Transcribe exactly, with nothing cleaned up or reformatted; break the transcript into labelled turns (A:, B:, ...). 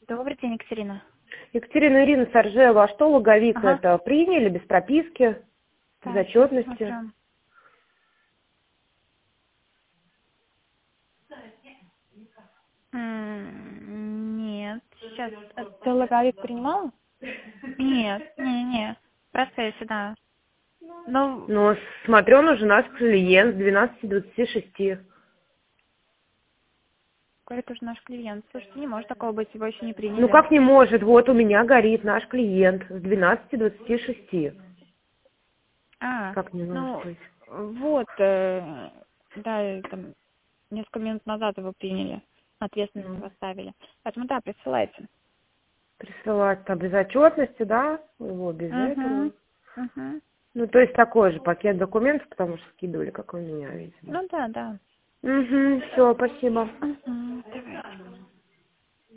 A: Добрый день, Екатерина.
B: Екатерина, Ирина Саржева. А что логовик
A: Ага.
B: это? Приняли без прописки, без
A: Так,
B: отчетности?
A: смотрю. М, Нет, сейчас. э, Ты логовик принимала? Нет, не-не, в процессе, да. Ну,
B: Ну, смотрю, он уже наш клиент с двенадцати двадцати шести.
A: говорит уже наш клиент. Слушайте, не может такого быть, его еще не приняли.
B: Ну, как не может? Вот у меня горит наш клиент с двенадцати двадцати шести.
A: А,
B: Как не может
A: ну,
B: быть?
A: вот, э, да, там, несколько минут назад его приняли, ответственность
B: Ну,
A: поставили. Поэтому, да, присылайте.
B: присылать там без отчетности, да? Его без этого.
A: Угу, угу.
B: Ну, то есть такой же пакет документов, потому что скидывали, как у меня, видимо.
A: Ну, да, да.
B: Угу, все, спасибо.
A: Угу, давайте.